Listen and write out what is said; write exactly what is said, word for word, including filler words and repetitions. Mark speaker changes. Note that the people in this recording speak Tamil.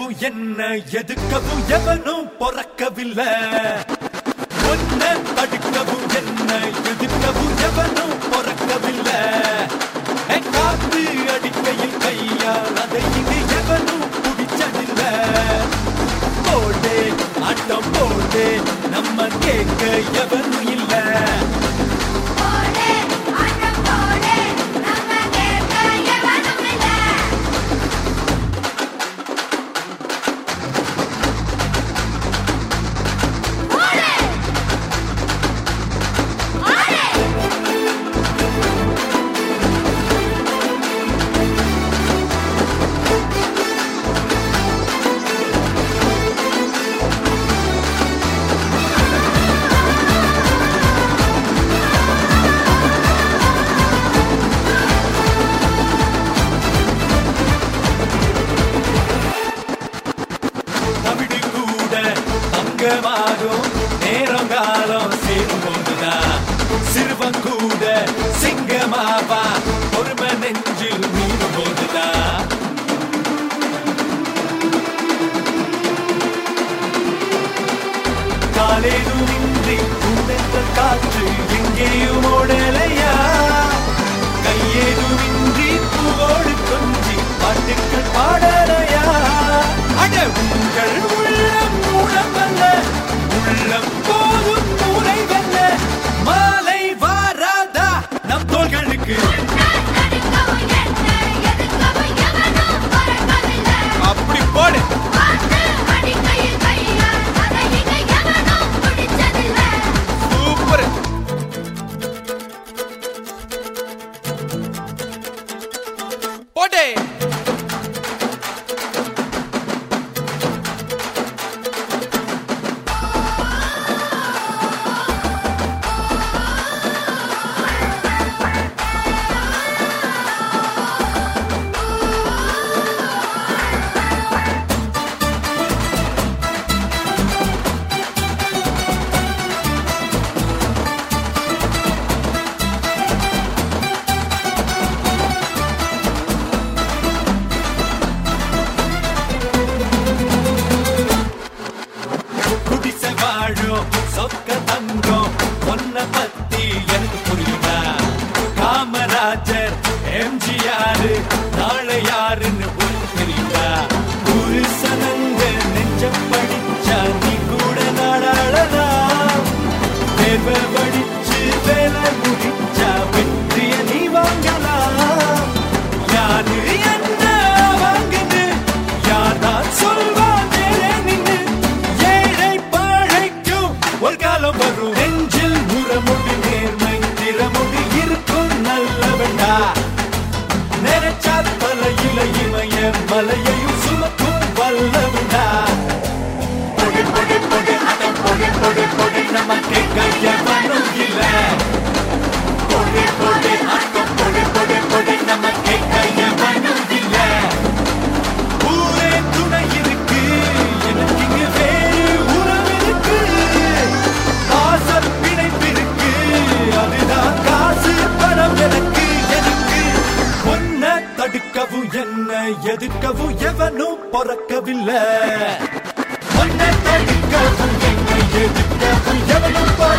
Speaker 1: தடுக்கவும் என்ன எதுக்கவும் எவனும் பொறக்கவில்லை. ஒன்ன தடுக்கவும் என்ன எதுக்கவும் எவனும் பொறக்கவில்லை. காத்து அடிக்கையில் கையால் அதை இங்கு எவனும் பிடிச்சதில்லை. போடே ஆட்டம் போடே நம்ம கேட்க எவனும் இல்லை. நேரம் காலம் சேரும் போதுதான் சிறுவன் கூட சிங்கமாவா பொறுமை நெஞ்சில் மீறும் போதுதான். காலேதும் இன்றி உண்டென்ற காற்று எங்கேயும் ஓடலையா. கையேதும் இன்றி பூவோடு கொஞ்சி பாட்டுக்கள் பாடலையா. அட உங்கள் உள்ளம் மூலமல்ல உள்ளம் போதும் மூளை வெல்ல. மாலை வாராதா நம் தோள்களுக்கு அப்படி போடு. சூப்பர். போட்டே சொக்க தங்கம் ஒன்ன பத்தி எனக்கு புரியுதா. காமராஜர் எம்ஜிஆர் நாளை யாருன்னு உனக்கு தெரியுதா. ஒரு சனங்க நெஞ்ச படிச்சா நீ கூட நாடாளலாம். தேவ படிச்சு வேலை முடிச்சா வெற்றிய நீ வாங்கலாம். யாரு என்ன வாங்குது யார்தான் சொல்வா நின்னு. ஏழை பாழைக்கும் ஒரு காலம் வரும். நெஞ்சில் முறமுடி நேர்மை திறமுடி இருக்கும் நல்லவண்டா. நினைச்சா தலையில இமய மலையையும் சுமக்கும் வல்லவண்டா. பொடி பொடி பொடி அடம் பொடி பொடி பொடி நம்ம கேட்க எவனும் இல்ல. பொடி பொடி அடம் பொடி பொடி பொடி நம்ம கேட்க எவனும் இல்ல. ஊரே துணை இருக்கு எனக்கு இங்கு வேறு உறவு இருக்கு. ஆசர் பிணைப்பிருக்கு அதுதான் காசு பணம் எனக்கு எனக்கு. ஒன்ன தடுக்கவும் என்ன எதுக்கவும் எவனும் பொறக்கவில்லை. ஒன்ன தடுக்கவும் என்ன எதுக்கவும் எவனும்